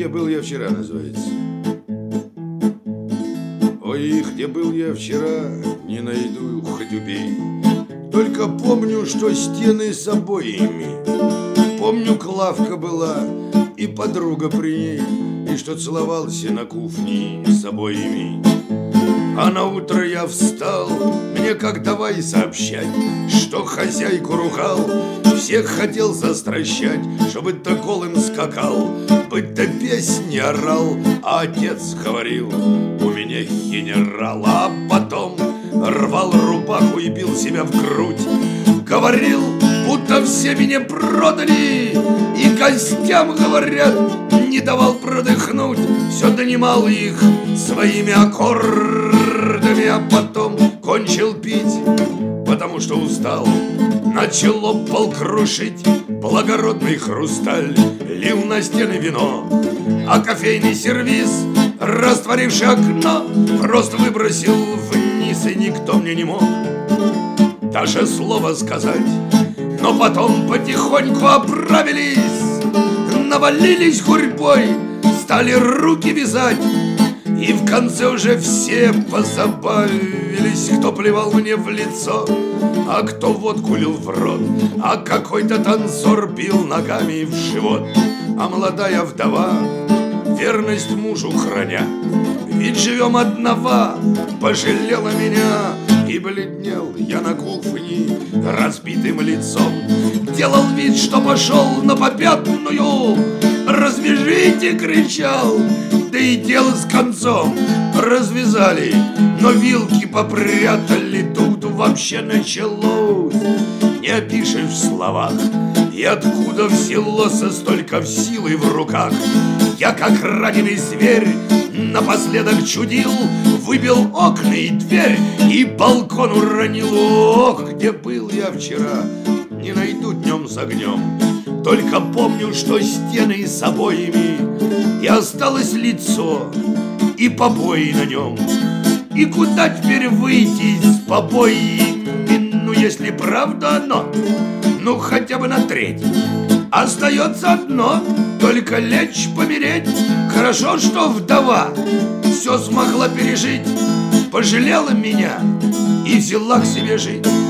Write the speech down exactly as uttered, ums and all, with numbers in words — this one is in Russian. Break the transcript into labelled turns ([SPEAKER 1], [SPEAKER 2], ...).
[SPEAKER 1] где был я вчера» называется. Ой, где был я вчера, не найду, хоть убей. Только помню, что стены с обоями. Помню, Клавка была и подруга при ней, и что целовался на кухне с обоями. А на утро я встал, мне как давай сообщать, что хозяйку ругал, всех хотел застращать, чтобы то голым скакал, быть то песни орал, а отец говорил: у меня генерал. А потом рвал рубаху и бил себя в грудь, говорил, будто все меня продали, и гостям, говорят, не давал продыхнуть, все донимал их своими аккордами, а потом кончил пить, потому что устал. Начал об пол крушить благородный хрусталь, лил на стены вино, а кофейный сервиз, растворивший окно, просто выбросил вниз, и никто мне не мог даже слова сказать. Но потом потихоньку оправились, навалились гурьбой, стали руки вязать, и в конце уже все позабавились. Кто плевал мне в лицо, а кто водку лил в рот, а какой-то танцор бил ногами в живот. А молодая вдова, верность мужу храня, ведь живем одного, пожалела меня. И бледнел я на кухне разбитым лицом, делал вид, что пошел на попятную. «Развяжите!» — кричал, да и дело с концом. Развязали, но вилки попрятали. Тут вообще началось, не опишешь в словах. И откуда взялось столько силы в руках? Я, как раненый зверь, напоследок чудил, выбил окна и дверь, и балкон уронил. Ох, где был я вчера, не найду днем с огнем. Только помню, что стены с обоями, и осталось лицо, и побои на нем. И куда теперь выйти с побоями? Ну, если правда оно, ну, хотя бы на треть. Остается одно, только лечь, помереть. Хорошо, что вдова все смогла пережить, пожалела меня и взяла к себе жить.